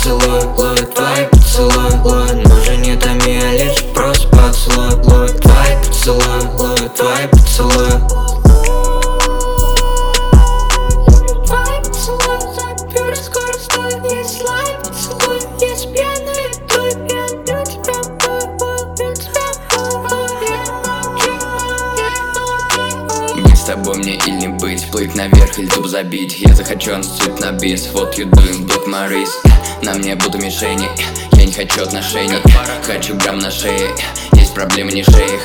поцелуй, лой, твой поцелуй, лой. Но уже не томи, а лишь просто поцелуй, лой, твой поцелуй, лой, твой поцелуй. Быть с тобой мне или не быть, плыть наверх или зуб забить. Я захочу ансцит на бис, what you doing, block my wrist. На мне будто мишени, я не хочу отношений. Хочу грамм на шее, есть проблемы не шеях.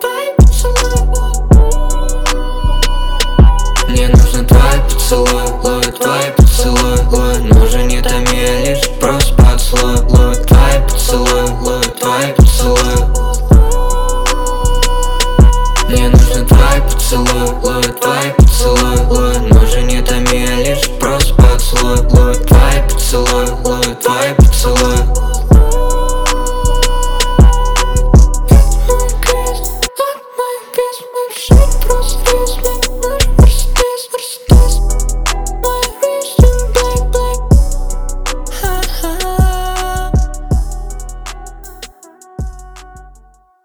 Мне нужен твой поцелуй, лой.